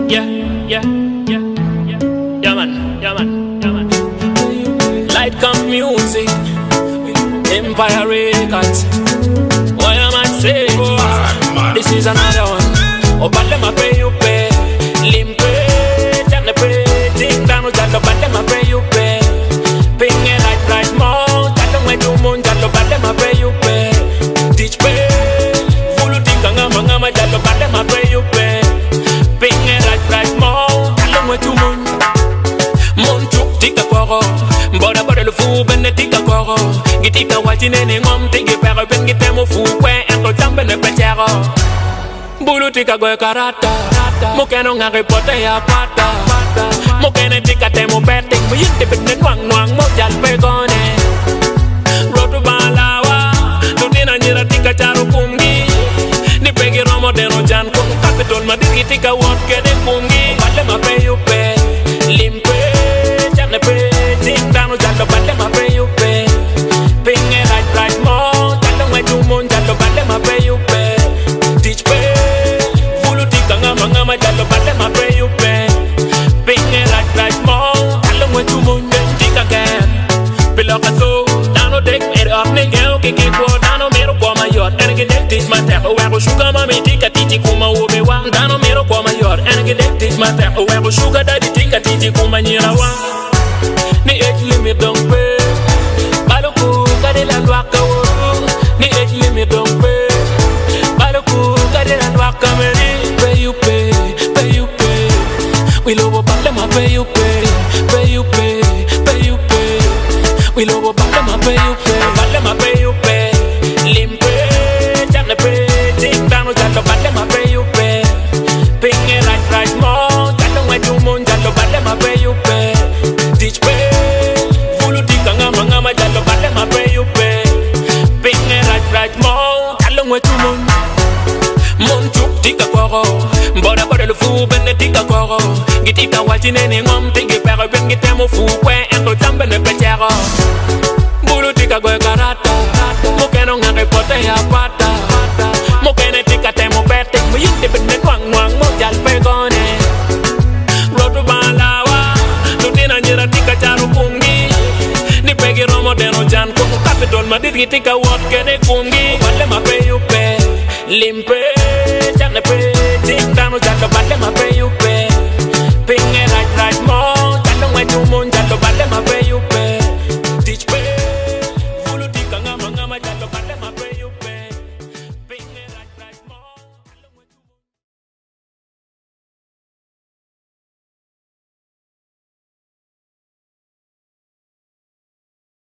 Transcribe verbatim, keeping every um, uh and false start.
Yeah, yeah, yeah, yeah. Yeah man, yeah man, yeah man. Light come music, Empire Records. Why am I saying this is another one? Oh, but them I pray you pay. Limpe, jam the pay. Ting down, jalo, but them I pray you pay. Ping it right, right, more. Jalo, my two moon, jalo, but them I pray you pay. Teach pay. Fulu ting, ngama, ngama, jalo, but them I pray you pay. Ping it right, right, more. Jalo, my two moon. Mon chuk, tika koro. Boda, boda, le fou, bene, tika koro. Gitika, wati, nene, ngom, tiki, pera, ben, gitemo, fou, kwe, enko, tambe, ne, petero. Bulu tika goe karata, mukeno ngare pote ya pata. Mukene tika temo betting, muyinte bende nwang nwang mo jal pegone. Rotu balawa, lutina nyira tika charo kumgi. Ni pegi romo deno jan kum kapitol madiri tika wot kede kumgi. Bale ma pay you pay, limpe, jane pay, ting dano jalo bale ma pay you pay. Pinge right right mo, jalo ngwe tumon jalo bale ma pay you pay. Teach pay. Ngama jalo bale ma pray you pay. Pinge right right mo. Jalo mwe tu mo nge tika gen. Pila kaso dano dek mere up ne gel kiki ko dano mero ko ma yor. Energe dek teach ma ter. Owe ko shuga ma me tika titi kuma obe wa. Dano mero ko ma yor. Energe dek teach ma ter. Owe ko shuga daddy tika titi kuma nyira wa. Ni age limit don't pay. Baloku kade la lwa ka wo. Ni age limit don't pay. Baloku kade la lwa ka meri. We love about them, I pay you pay, pay you pay, pay you pay. We love about them, I pay you pay, about them, I pay you pay. Limpe, jam the pay, ting down, jalo, about them, I pay you pay. Ping it right, right, more. Jalo, when you moon, jalo, about them, I pay you pay. Teach pay, fulu tika ngama ngama, jalo, about them, I pay you pay. Ping it right, right, more. Jalo, when you moon, moon chuk tika koro. Boda boda le fou bene tika koro. Gitika wati nene ngom tiki pera ben gitemo fou kwe ento tambe ne petero. Bulu tika goe karata, mukeno ngare pote ya pata. Mukene tika temo bete, muyinte bene nwang nwang mo jal pegone. Rotu balawa, lutina nyira tika charo kumgi. Ni pegi romo deno jan kumu kapitol madid gitika wot kene kumgi. Wale ma pay you pay, limpe, jane pay, ting dano jalo bale ma pay you pay.